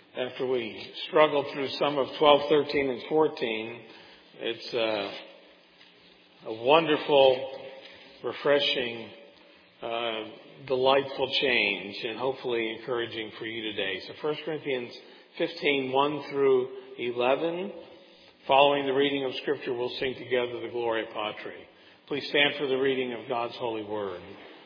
after we struggled through some of 12, 13, and 14, it's a wonderful, refreshing, delightful change, and hopefully encouraging for you today. So 1 Corinthians 15, 1 through 11. Following the reading of Scripture, we'll sing together the Gloria Patri. Please stand for the reading of God's holy word.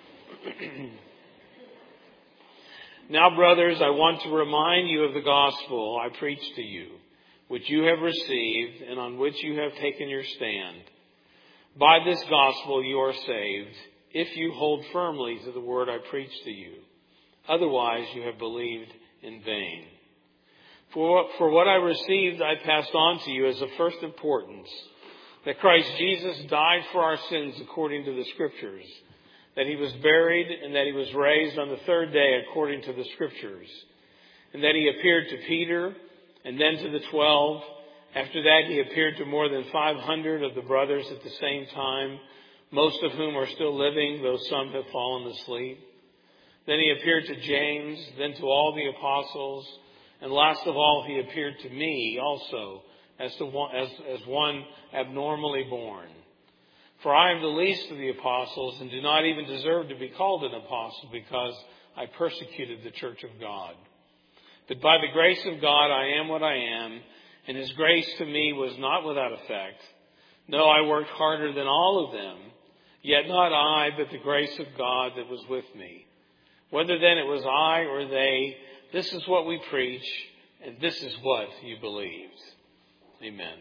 Now, brothers, I want to remind you of the gospel I preached to you, which you have received and on which you have taken your stand. By this gospel you are saved, if you hold firmly to the word I preached to you. Otherwise you have believed in vain. For what I received I passed on to you as of first importance, that Christ Jesus died for our sins according to the Scriptures, that he was buried and that he was raised on the third day according to the Scriptures, and that he appeared to Peter and then to the 12. After that he appeared to more than 500 of the brothers at the same time, most of whom are still living, though some have fallen asleep. Then he appeared to James, then to all the apostles, and last of all he appeared to me also as one abnormally born. For I am the least of the apostles and do not even deserve to be called an apostle because I persecuted the church of God. But by the grace of God I am what I am, and his grace to me was not without effect. No, I worked harder than all of them, yet not I, but the grace of God that was with me. Whether then it was I or they, this is what we preach, and this is what you believed. Amen.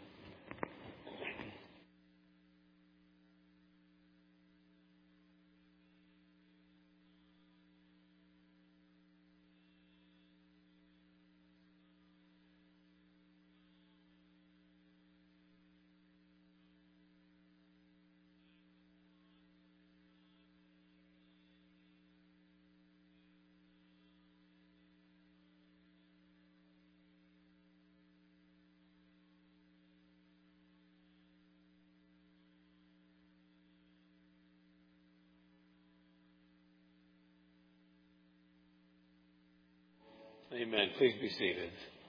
Amen. Please be seated.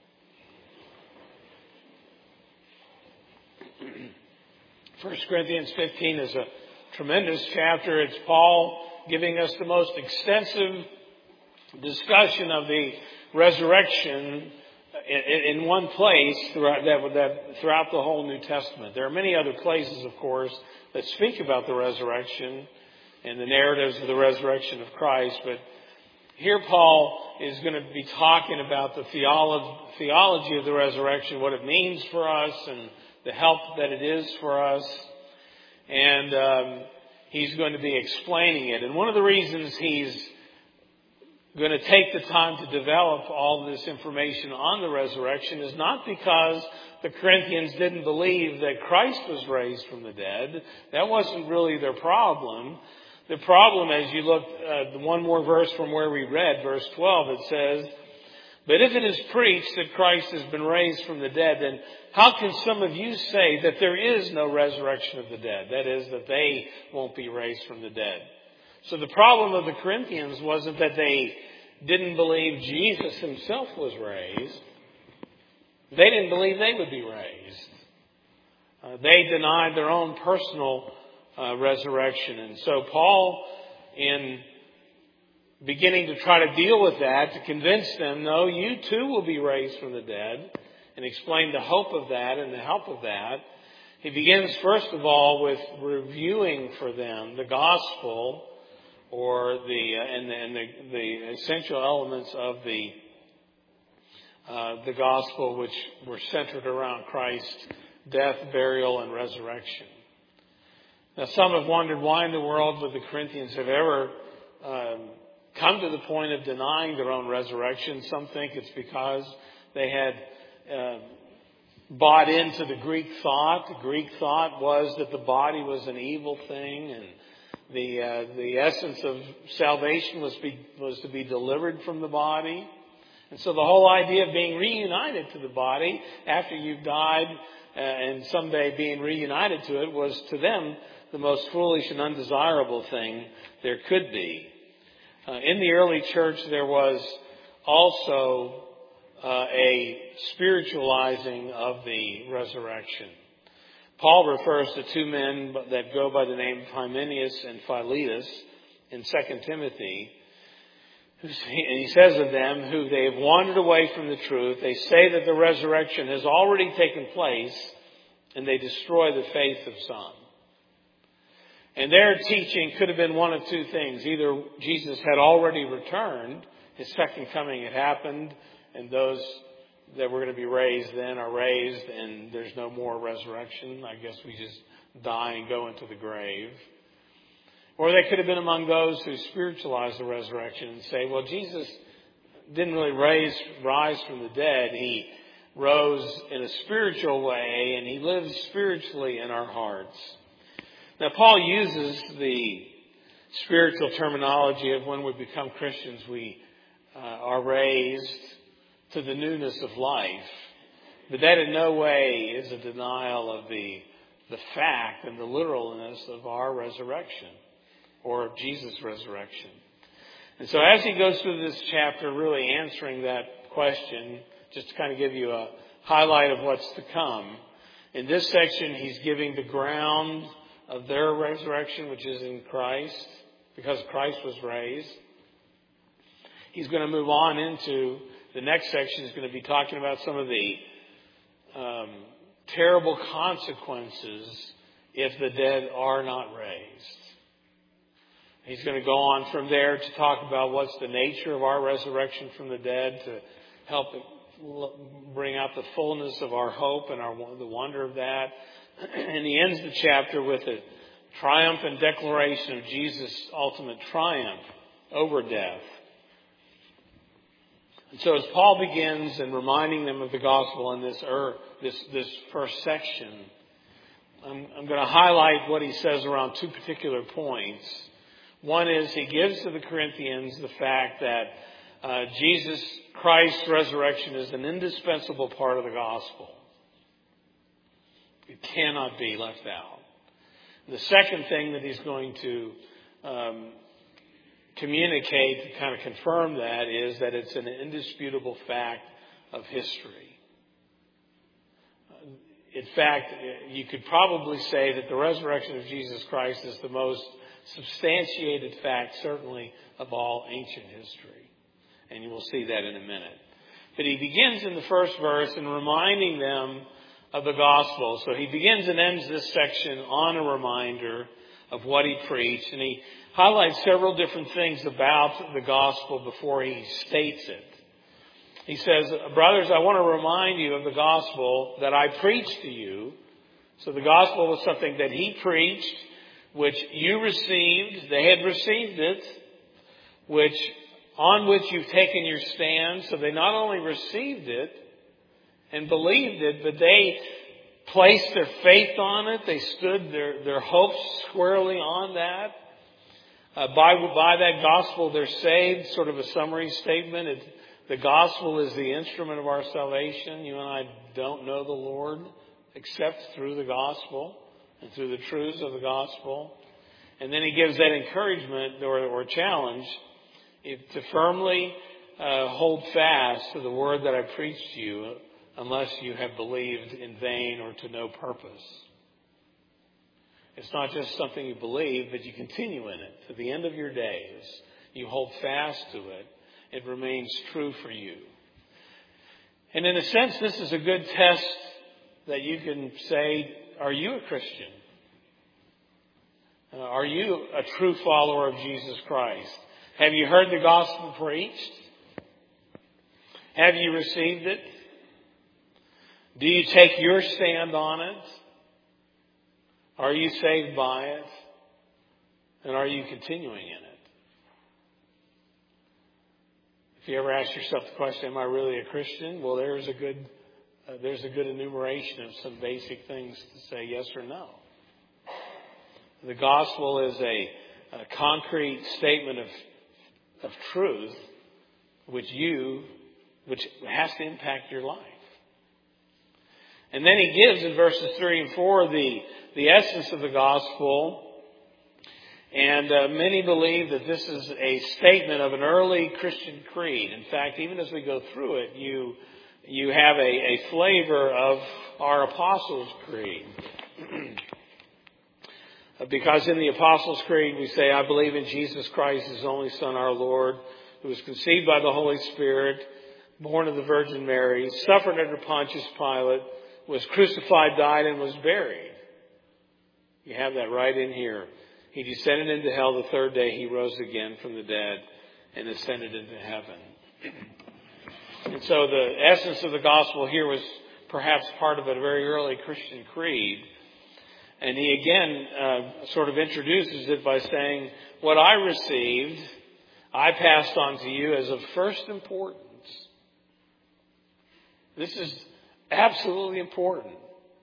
1 Corinthians 15 is a tremendous chapter. It's Paul giving us the most extensive discussion of the resurrection in one place throughout the whole New Testament. There are many other places, of course, that speak about the resurrection and the narratives of the resurrection of Christ, but here Paul is going to be talking about the theology of the resurrection, what it means for us and the help that it is for us. And he's going to be explaining it. And one of the reasons he's going to take the time to develop all this information on the resurrection is not because the Corinthians didn't believe that Christ was raised from the dead. That wasn't really their problem. The problem, as you look one more verse from where we read, verse 12, it says, "But if it is preached that Christ has been raised from the dead, then how can some of you say that there is no resurrection of the dead?" That is, that they won't be raised from the dead. So the problem of the Corinthians wasn't that they didn't believe Jesus himself was raised. They didn't believe they would be raised. They denied their own personal resurrection. And so Paul, in beginning to try to deal with that, to convince them, no, you too will be raised from the dead, and explain the hope of that and the help of that, he begins first of all with reviewing for them the gospel, or the essential elements of the gospel, which were centered around Christ's death, burial, and resurrection. Now, some have wondered why in the world would the Corinthians have ever come to the point of denying their own resurrection. Some think it's because they had bought into the Greek thought. The Greek thought was that the body was an evil thing, and the essence of salvation was to be delivered from the body. And so the whole idea of being reunited to the body after you've died and someday being reunited to it was to them the most foolish and undesirable thing there could be. In the early church there was also a spiritualizing of the resurrection. Paul refers to two men that go by the name of Hymenaeus and Philetus in 2 Timothy. And he says of them, who they have wandered away from the truth, they say that the resurrection has already taken place, and they destroy the faith of some. And their teaching could have been one of two things. Either Jesus had already returned, his second coming had happened, and those that were going to be raised then are raised, and there's no more resurrection. I guess we just die and go into the grave. Or they could have been among those who spiritualize the resurrection and say, well, Jesus didn't really rise from the dead. He rose in a spiritual way, and he lives spiritually in our hearts. Now, Paul uses the spiritual terminology of when we become Christians, we are raised to the newness of life. But that in no way is a denial of the fact and the literalness of our resurrection, or of Jesus' resurrection. And so as he goes through this chapter, really answering that question, just to kind of give you a highlight of what's to come, in this section he's giving the ground of their resurrection, which is in Christ, because Christ was raised. He's going to move on into the next section. Is going to be talking about some of the terrible consequences if the dead are not raised. He's going to go on from there to talk about what's the nature of our resurrection from the dead, to help bring out the fullness of our hope and the wonder of that. And he ends the chapter with a triumphant declaration of Jesus' ultimate triumph over death. And so as Paul begins in reminding them of the gospel in this first section, I'm going to highlight what he says around two particular points. One is he gives to the Corinthians the fact that Jesus Christ's resurrection is an indispensable part of the gospel. It cannot be left out. The second thing that he's going to communicate to kind of confirm that is that it's an indisputable fact of history. In fact, you could probably say that the resurrection of Jesus Christ is the most substantiated fact, certainly, of all ancient history. And you will see that in a minute. But he begins in the first verse in reminding them of the gospel. So he begins and ends this section on a reminder of what he preached. And he highlights several different things about the gospel before he states it. He says, brothers, I want to remind you of the gospel that I preached to you. So the gospel was something that he preached, which you received. They had received it, on which you've taken your stand. So they not only received it and believed it, but they placed their faith on it. They stood their hopes squarely on that. By that gospel, they're saved. Sort of a summary statement. The gospel is the instrument of our salvation. You and I don't know the Lord except through the gospel and through the truths of the gospel. And then he gives that encouragement or challenge to firmly hold fast to the word that I preached to you, unless you have believed in vain or to no purpose. It's not just something you believe, but you continue in it to the end of your days. You hold fast to it. It remains true for you. And in a sense, this is a good test that you can say, are you a Christian? Are you a true follower of Jesus Christ? Have you heard the gospel preached? Have you received it? Do you take your stand on it? Are you saved by it? And are you continuing in it? If you ever ask yourself the question, am I really a Christian? Well, there's a good enumeration of some basic things to say yes or no. The gospel is a concrete statement of truth which has to impact your life. And then he gives in verses 3 and 4 the essence of the gospel. And many believe that this is a statement of an early Christian creed. In fact, even as we go through it, you have a flavor of our Apostles' Creed. Because in the Apostles' Creed we say, I believe in Jesus Christ, His only Son, our Lord, who was conceived by the Holy Spirit, born of the Virgin Mary, suffered under Pontius Pilate, was crucified, died, and was buried. You have that right in here. He descended into hell. The third day He rose again from the dead and ascended into heaven. And so the essence of the gospel here was perhaps part of a very early Christian creed. And he again sort of introduces it by saying, what I received, I passed on to you as of first importance. This is absolutely important.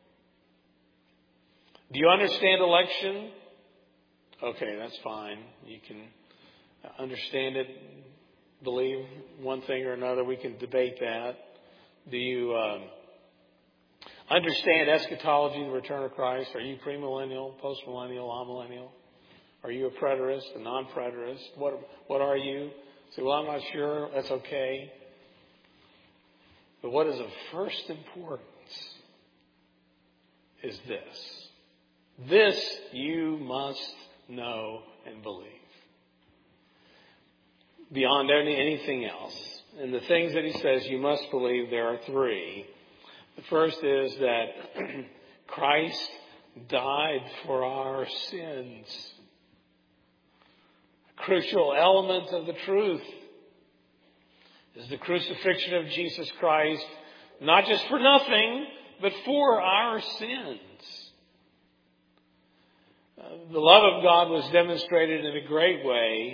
Do you understand election? Okay, that's fine. You can understand it, believe one thing or another. We can debate that. Do you understand eschatology, the return of Christ? Are you premillennial, postmillennial, amillennial? Are you a preterist, a non-preterist? What are you? Say, well, I'm not sure. That's okay. But what is of first importance is this. This you must know and believe. Beyond anything else. And the things that he says you must believe, there are three. The first is that Christ died for our sins. A crucial element of the truth is the crucifixion of Jesus Christ, not just for nothing, but for our sins. The love of God was demonstrated in a great way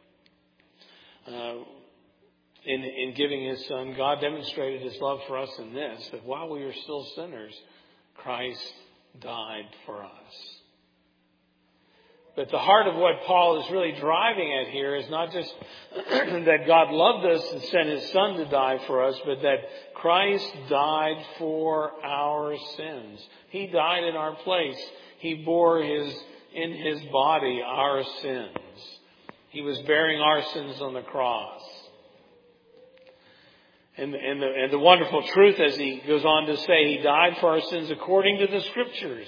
in giving His Son. God demonstrated His love for us in this, that while we were still sinners, Christ died for us. But the heart of what Paul is really driving at here is not just that God loved us and sent His Son to die for us, but that Christ died for our sins. He died in our place. He bore in His body our sins. He was bearing our sins on the cross. And the wonderful truth, as he goes on to say, He died for our sins according to the Scriptures.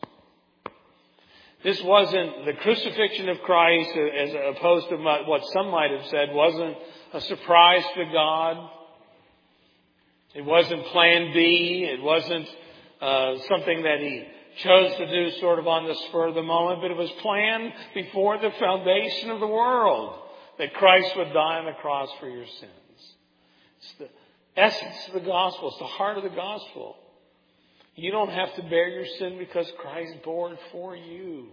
This wasn't the crucifixion of Christ, as opposed to what some might have said, wasn't a surprise to God. It wasn't plan B. It wasn't something that He chose to do sort of on the spur of the moment, but it was planned before the foundation of the world that Christ would die on the cross for your sins. It's the essence of the gospel. It's the heart of the gospel. You don't have to bear your sin because Christ bore it for you.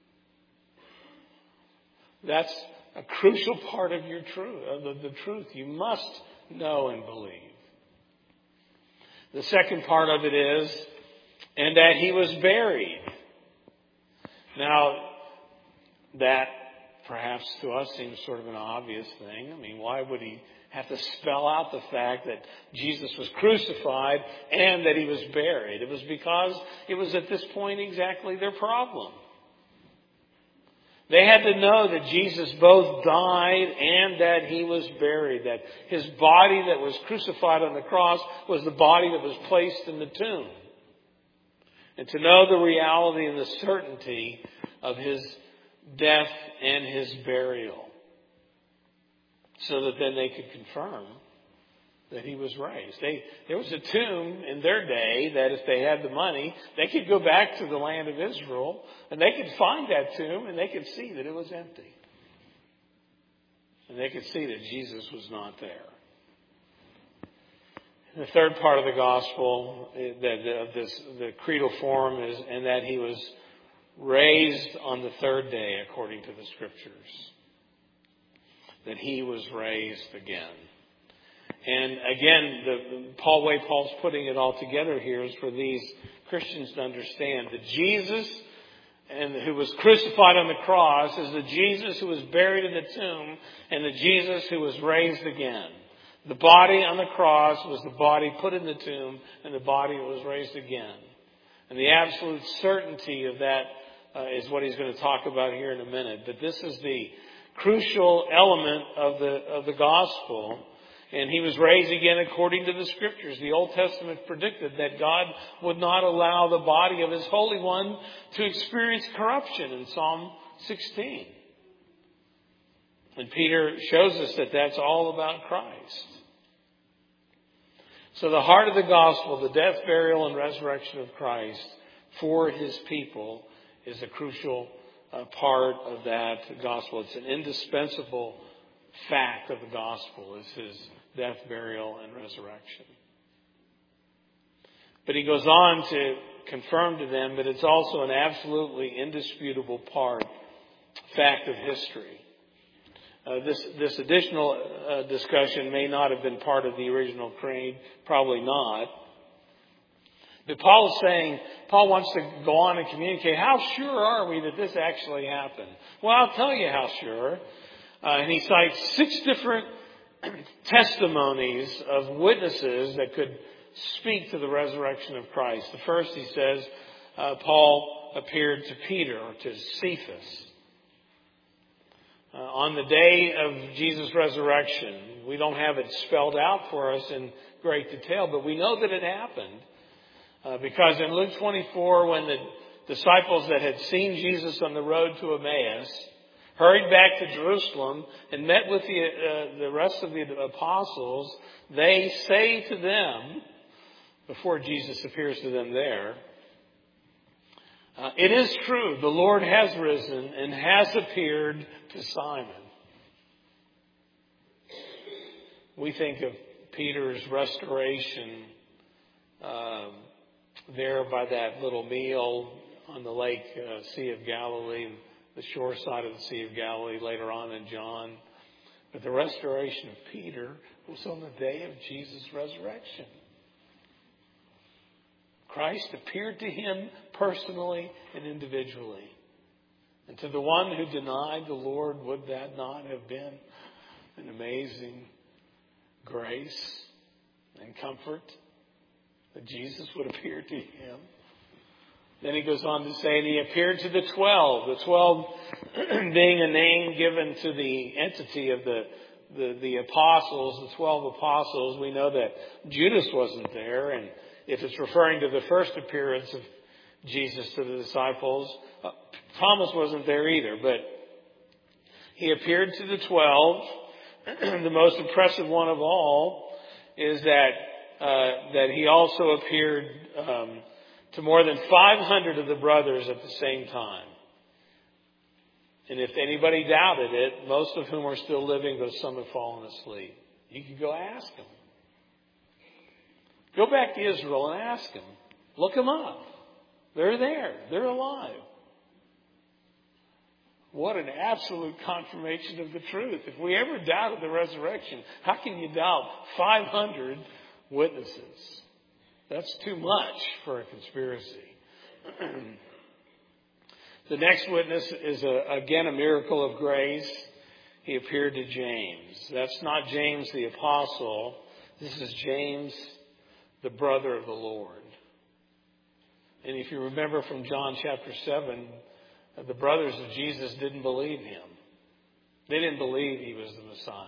That's a crucial part of your truth, the truth you must know and believe. The second part of it is, and that He was buried. Now, that perhaps to us seems sort of an obvious thing. I mean, why would He have to spell out the fact that Jesus was crucified and that He was buried? It was because it was at this point exactly their problem. They had to know that Jesus both died and that He was buried. That His body that was crucified on the cross was the body that was placed in the tomb. And to know the reality and the certainty of His death and His burial. So that then they could confirm that He was raised. There was a tomb in their day that if they had the money, they could go back to the land of Israel and they could find that tomb and they could see that it was empty. And they could see that Jesus was not there. The third part of the gospel, the creedal form, is and that He was raised on the third day according to the Scriptures. That He was raised again. And again, the way Paul's putting it all together here is for these Christians to understand that Jesus, who was crucified on the cross, is the Jesus who was buried in the tomb and the Jesus who was raised again. The body on the cross was the body put in the tomb and the body was raised again. And the absolute certainty of that is what he's going to talk about here in a minute. But this is the crucial element of the gospel. And he was raised again according to the Scriptures. The Old Testament predicted that God would not allow the body of His Holy One to experience corruption in Psalm 16. And Peter shows us that that's all about Christ. So the heart of the gospel, the death, burial, and resurrection of Christ for His people is a crucial part of that gospel. It's an indispensable fact of the gospel, is His death, burial, and resurrection. But he goes on to confirm to them that it's also an absolutely indisputable fact of history. This additional discussion may not have been part of the original creed, probably not. But Paul wants to go on and communicate, how sure are we that this actually happened? Well, I'll tell you how sure. And he cites 6 different testimonies of witnesses that could speak to the resurrection of Christ. The first, he says, Paul appeared to Peter, or to Cephas. On the day of Jesus' resurrection, we don't have it spelled out for us in great detail, but we know that it happened. Because in Luke 24, when the disciples that had seen Jesus on the road to Emmaus hurried back to Jerusalem and met with the rest of the apostles, they say to them, before Jesus appears to them there, it is true, the Lord has risen and has appeared to Simon. We think of Peter's restoration there by that little meal on the lake Sea of Galilee, the shore side of the Sea of Galilee, later on in John. But the restoration of Peter was on the day of Jesus' resurrection. Christ appeared to him personally and individually. And to the one who denied the Lord, would that not have been an amazing grace and comfort that Jesus would appear to him? Then he goes on to say, and he appeared to the 12. The 12 being a name given to the entity of the apostles, the 12 apostles. We know that Judas wasn't there, and if it's referring to the first appearance of Jesus to the disciples, Thomas wasn't there either, but he appeared to the 12. The most impressive one of all is that he also appeared to more than 500 of the brothers at the same time. And if anybody doubted it, most of whom are still living, though some have fallen asleep, you could go ask them. Go back to Israel and ask them. Look them up. They're there. They're alive. What an absolute confirmation of the truth. If we ever doubted the resurrection, how can you doubt 500 witnesses? That's too much for a conspiracy. The next witness is again a miracle of grace. He appeared to James. That's not James the apostle. This is James, the brother of the Lord. And if you remember from John chapter 7, the brothers of Jesus didn't believe him. They didn't believe he was the Messiah.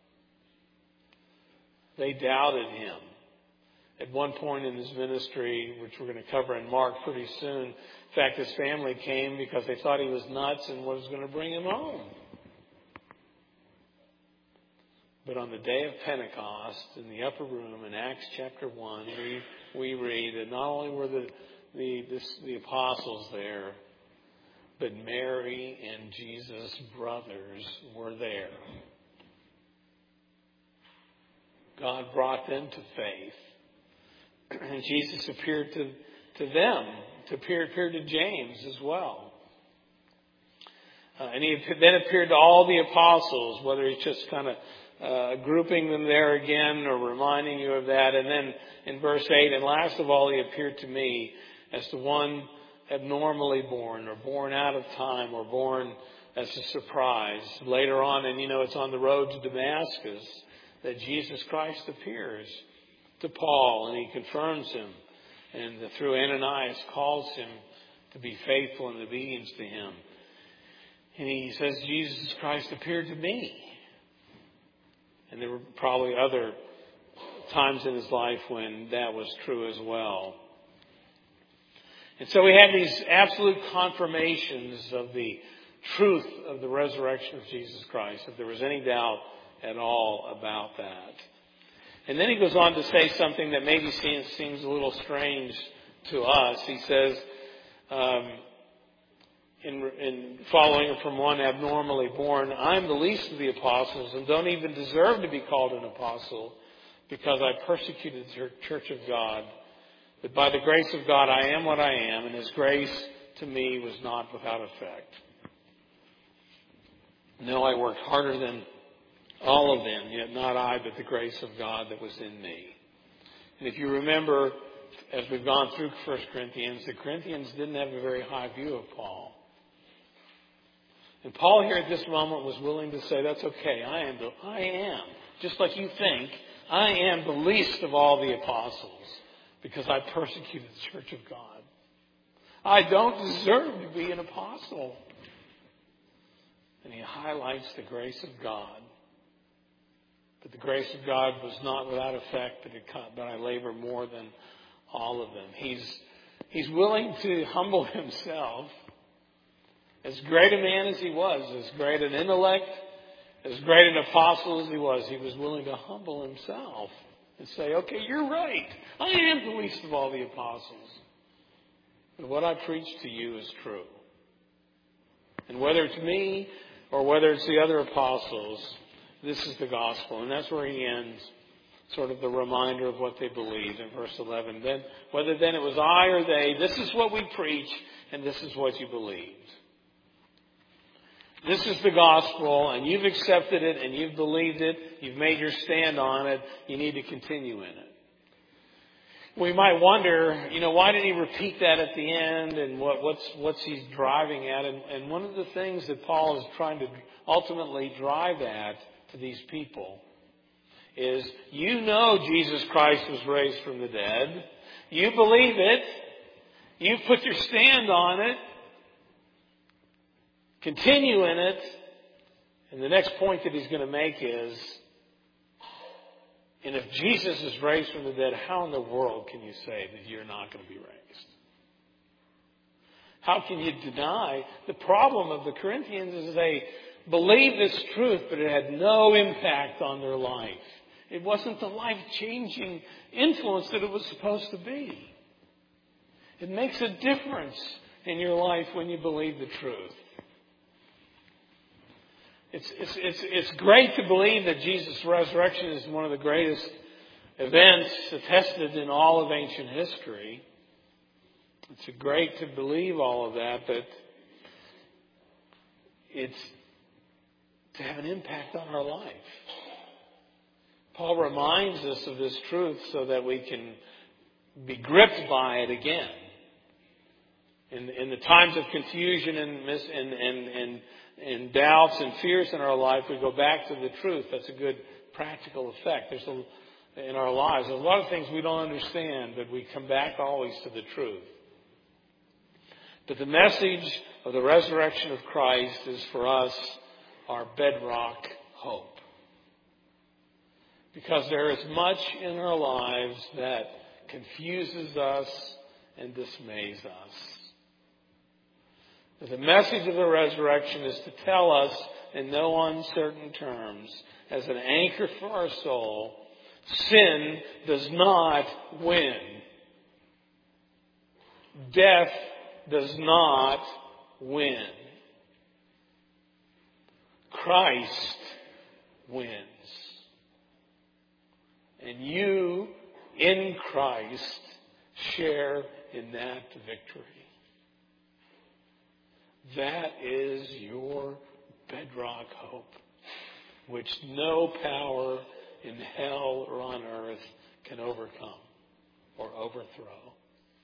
They doubted him. At one point in his ministry, which we're going to cover in Mark pretty soon, in fact, his family came because they thought he was nuts and was going to bring him home. But on the day of Pentecost, in the upper room in Acts chapter 1, we read that not only were the apostles there, but Mary and Jesus' brothers were there. God brought them to faith. And Jesus appeared to them, appeared to James as well. And he then appeared to all the apostles, whether he's just kind of grouping them there again or reminding you of that. And then in verse 8, and last of all, he appeared to me as the one abnormally born or born out of time or born as a surprise. Later on, and it's on the road to Damascus that Jesus Christ appears to Paul and he confirms him and through Ananias calls him to be faithful in obedience to Him. And he says, Jesus Christ appeared to me. And there were probably other times in his life when that was true as well. And so we have these absolute confirmations of the truth of the resurrection of Jesus Christ, if there was any doubt at all about that. And then he goes on to say something that maybe seems a little strange to us. He says, in following from one abnormally born, I'm the least of the apostles and don't even deserve to be called an apostle because I persecuted the church of God. But by the grace of God, I am what I am, and His grace to me was not without effect. No, I worked harder than all of them, yet not I, but the grace of God that was in me. And if you remember, as we've gone through 1 Corinthians, the Corinthians didn't have a very high view of Paul. And Paul here at this moment was willing to say, that's okay, I am, just like you think, I am the least of all the apostles because I persecuted the church of God. I don't deserve to be an apostle. And he highlights the grace of God. But the grace of God was not without effect, but I labor more than all of them. He's willing to humble himself. As great a man as he was, as great an intellect, as great an apostle as he was willing to humble himself and say, okay, you're right. I am the least of all the apostles. But what I preach to you is true. And whether it's me or whether it's the other apostles, this is the gospel. And that's where he ends, sort of the reminder of what they believed in verse 11. Then, whether then it was I or they, this is what we preach and this is what you believed. This is the gospel, and you've accepted it, and you've believed it, you've made your stand on it, you need to continue in it. We might wonder, why did he repeat that at the end, and what's he driving at? And one of the things that Paul is trying to ultimately drive at to these people is, you know Jesus Christ was raised from the dead. You believe it. You've put your stand on it. Continue in it. And the next point that he's going to make is, and if Jesus is raised from the dead, how in the world can you say that you're not going to be raised? How can you deny? The problem of the Corinthians is they believed this truth, but it had no impact on their life. It wasn't the life-changing influence that it was supposed to be. It makes a difference in your life when you believe the truth. It's great to believe that Jesus' resurrection is one of the greatest events attested in all of ancient history. It's great to believe all of that, but it's to have an impact on our life. Paul reminds us of this truth so that we can be gripped by it again. In the times of confusion and doubts and fears in our life, we go back to the truth. That's a good practical effect. In our lives, there's a lot of things we don't understand, but we come back always to the truth. But the message of the resurrection of Christ is for us our bedrock hope. Because there is much in our lives that confuses us and dismays us. The message of the resurrection is to tell us in no uncertain terms, as an anchor for our soul, sin does not win. Death does not win. Christ wins. And you, in Christ, share in that victory. That is your bedrock hope, which no power in hell or on earth can overcome or overthrow.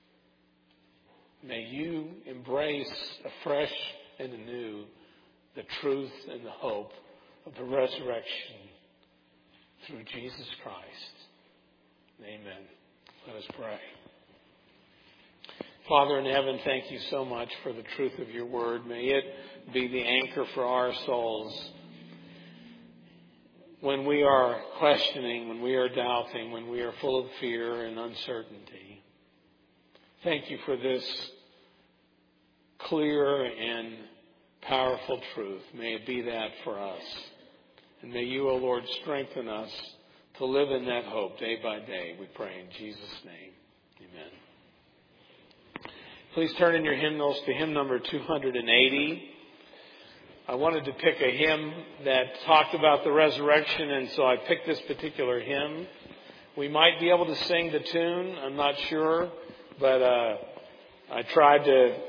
May you embrace afresh and anew the truth and the hope of the resurrection through Jesus Christ. Amen. Let us pray. Father in heaven, thank you so much for the truth of your word. May it be the anchor for our souls when we are questioning, when we are doubting, when we are full of fear and uncertainty. Thank you for this clear and powerful truth. May it be that for us. And may you, O Lord, strengthen us to live in that hope day by day, we pray in Jesus' name. Amen. Please turn in your hymnals to hymn number 280. I wanted to pick a hymn that talked about the resurrection, and so I picked this particular hymn. We might be able to sing the tune, I'm not sure, but I tried to